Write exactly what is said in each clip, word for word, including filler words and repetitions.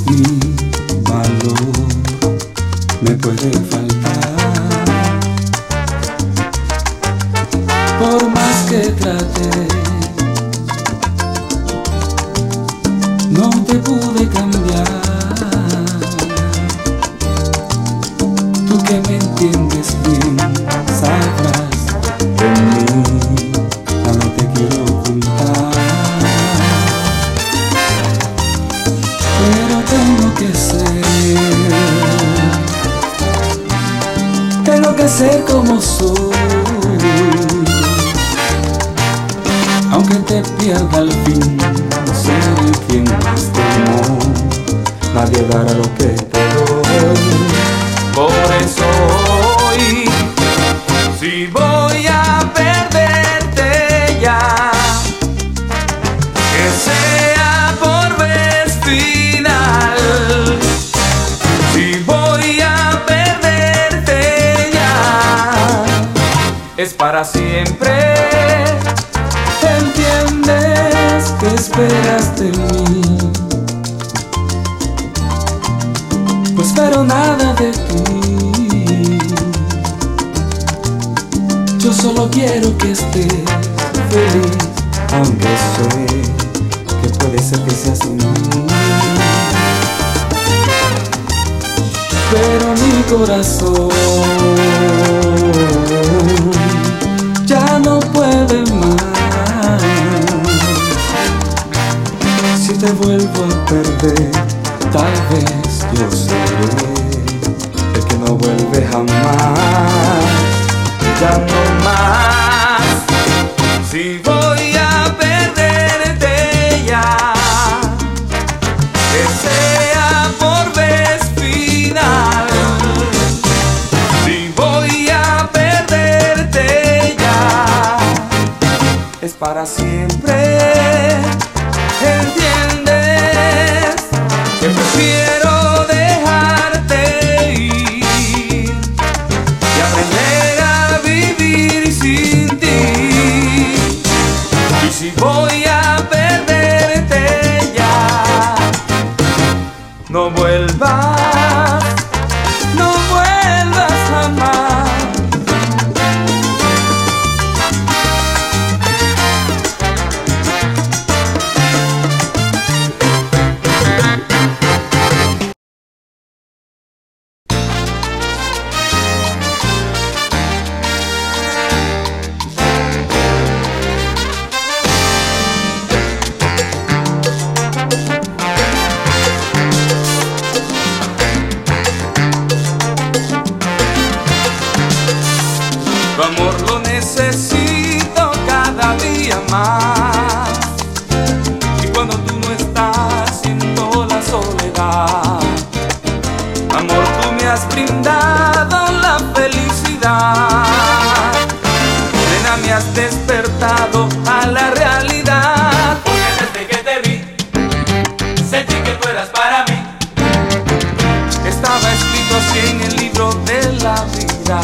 mi valor me puede faltar. Por más que trate, no te pude cambiar. Tú que me entiendes bien, sabrás de mí, nada te quiero ocultar. Pero tengo que ser, tengo que ser como soy. Aunque te pierda al fin, seré quien más te amó. Nadie dará lo que te doy. Por eso hoy, si voy a perderte ya, que sea por vez final. Si voy a perderte ya, es para siempre. ¿Entiendes que esperas de mí? No espero nada de ti. Yo solo quiero que estés feliz, aunque sé que puede ser que seas sin mí. Pero mi corazón ya no puede más. Si te vuelvo a perder, tal vez yo seré el que no vuelve jamás. Ya no más. Si voy a perderte ya, que sea por vez final. Si voy a perderte ya, es para siempre. ¿Entiendes que prefiero dejarte ir y aprender a vivir sin ti? Y si voy a perderte ya, no vuelvas, no vuelvas jamás. Tu amor lo necesito cada día más. Y cuando tú no estás, siento la soledad. Amor, tú me has brindado la felicidad. Nena, me has despertado a la realidad. Porque desde que te vi, sentí que tú eras para mí. Estaba escrito así en el libro de la vida.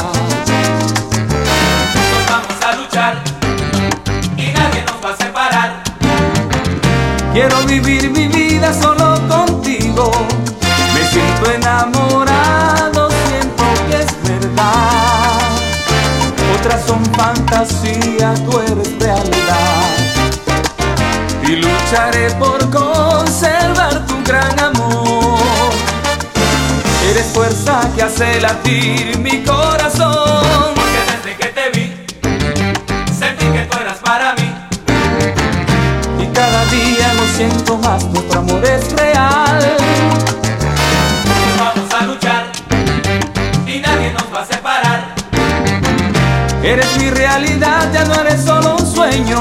Y nadie nos va a separar. Quiero vivir mi vida solo contigo. Me siento enamorado, siento que es verdad. Otras son fantasía, tú eres realidad. Y lucharé por conservar tu gran amor. Eres fuerza que hace latir mi corazón. Para mí, y cada día lo siento más, nuestro amor es real. Vamos a luchar y nadie nos va a separar. Eres mi realidad, ya no eres solo un sueño.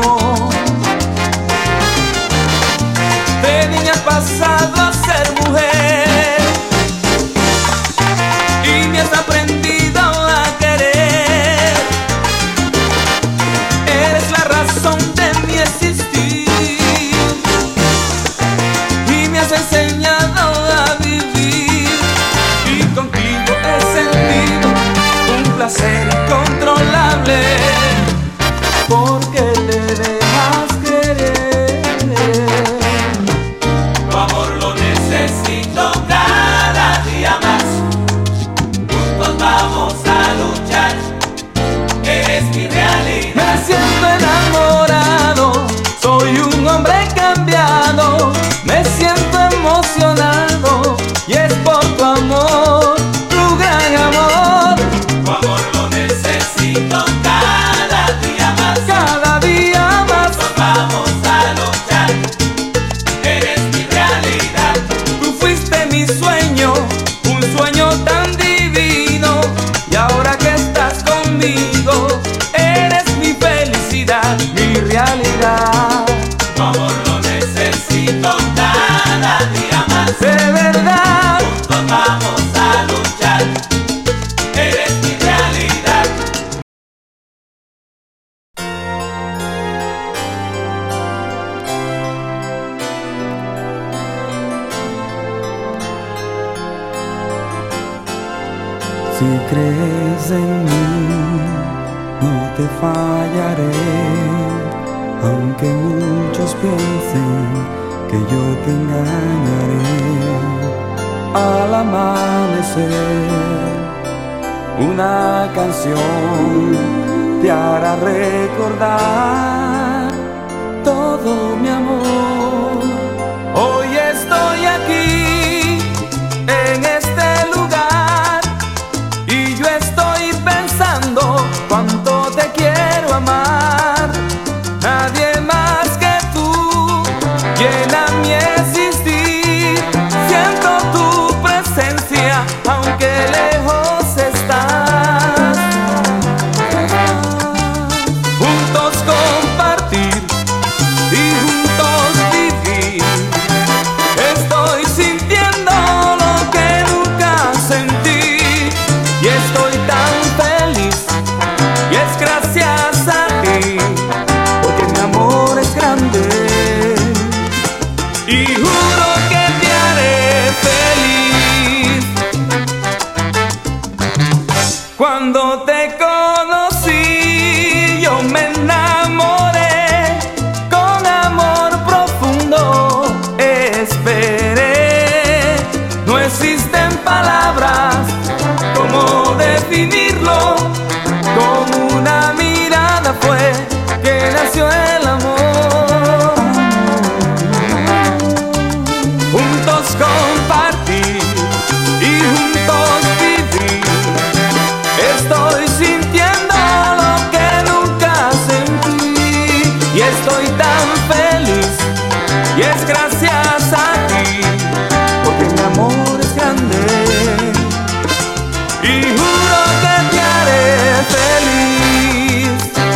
De niña has pasado a ser mujer y me has aprendido a querer. Eres la razón de mi existir y me has enseñado a vivir. Y contigo he sentido un placer incontrolable, porque te dejas querer. Tu amor lo necesito crees en mí, no te fallaré, aunque muchos piensen que yo te engañaré. Al amanecer, una canción te hará recordar todo mi amor. Hoy estoy aquí en este lugar y yo estoy pensando cuánto te quiero amar. Nadie más que tú llena mi existir. Siento tu presencia aunque lejos estás. Juntos compartir y juntos vivir. Estoy sintiendo lo que nunca sentí y estoy tan feliz y es gracias a ti, porque mi amor es grande y juro que te haré feliz. Cuando te conocí yo me enamoré, con amor profundo esperé. No existen palabras cómo definirlo, con una mirada fue que nació el amor. Juntos compartir y juntos vivir. Estoy sintiendo lo que nunca sentí y estoy tan feliz y es gracias a ti, porque mi amor es grande y juro que te haré feliz.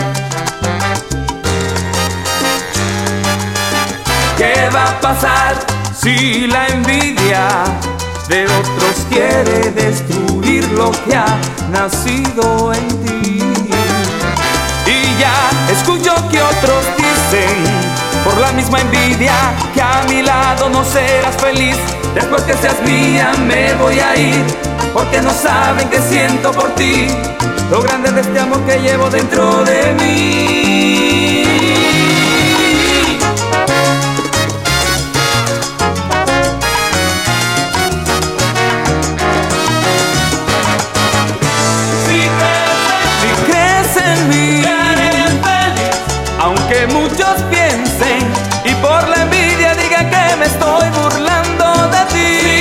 ¿Qué va a pasar si la envidia de otros quiere destruir lo que ha nacido en ti? Y ya escucho que otros dicen, por la misma envidia, que a mi lado no serás feliz. Después que seas mía me voy a ir, porque no saben que siento por ti lo grande de este amor que llevo dentro de mí. Aunque muchos piensen y por la envidia digan que me estoy burlando de ti.